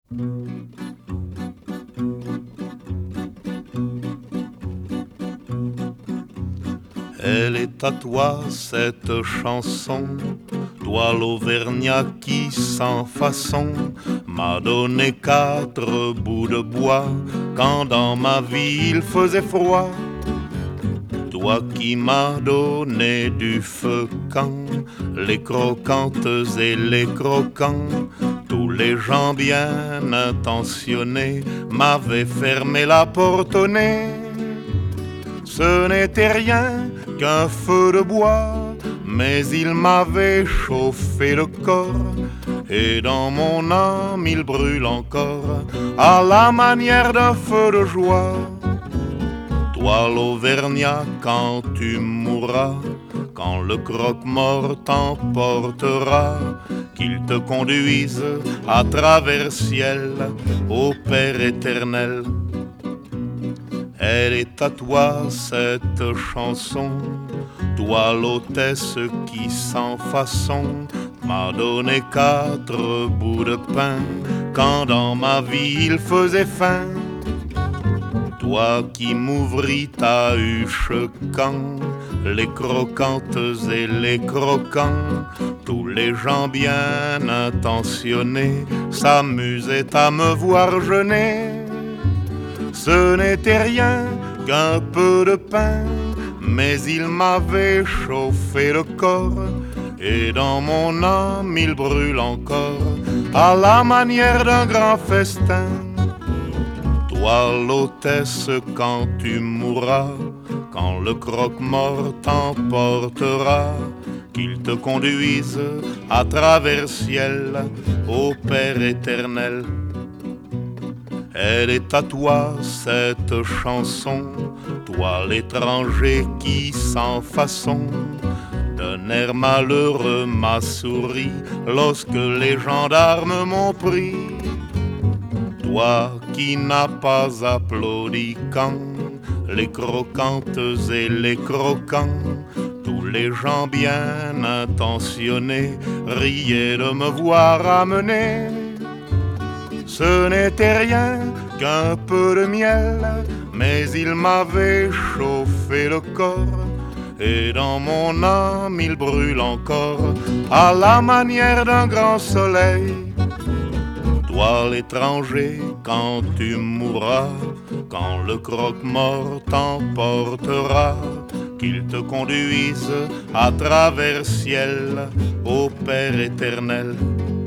Elle est à toi cette chanson, toi l'Auvergnat qui sans façon m'a donné 4 bouts de bois quand dans ma vie il faisait froid. Toi qui m'as donné du feu quand les croquantes et les croquants, tous les gens bien intentionnés m'avaient fermé la porte au nez. Ce n'était rien qu'un feu de bois, mais il m'avait chauffé le corps, et dans mon âme il brûle encore, à la manière d'un feu de joie. Toi l'Auvergnat, quand tu mourras, quand le croque-mort t'emportera, qu'il te conduise à travers ciel au Père éternel. Elle est à toi cette chanson, toi l'hôtesse qui sans façon m'a donné 4 bouts de pain quand dans ma vie il faisait faim. Toi qui m'ouvris ta huche quand les croquantes et les croquants, tous les gens bien intentionnés s'amusaient à me voir jeûner. Ce n'était rien qu'un peu de pain, mais il m'avait chauffé le corps, et dans mon âme il brûle encore, à la manière d'un grand festin. Toi l'hôtesse, quand tu mourras, quand le croque-mort t'emportera, qu'il te conduise à travers ciel au Père éternel. Elle est à toi cette chanson, toi l'étranger qui sans façon d'un air malheureux m'a souri lorsque les gendarmes m'ont pris. Toi qui n'as pas applaudi quand les croquantes et les croquants, tous les gens bien intentionnés riaient de me voir amener. Ce n'était rien qu'un peu de miel, mais il m'avait chauffé le corps, et dans mon âme il brûle encore, à la manière d'un grand soleil. Toi l'étranger, quand tu mourras, quand le croque-mort t'emportera, qu'il te conduise à travers ciel au Père éternel.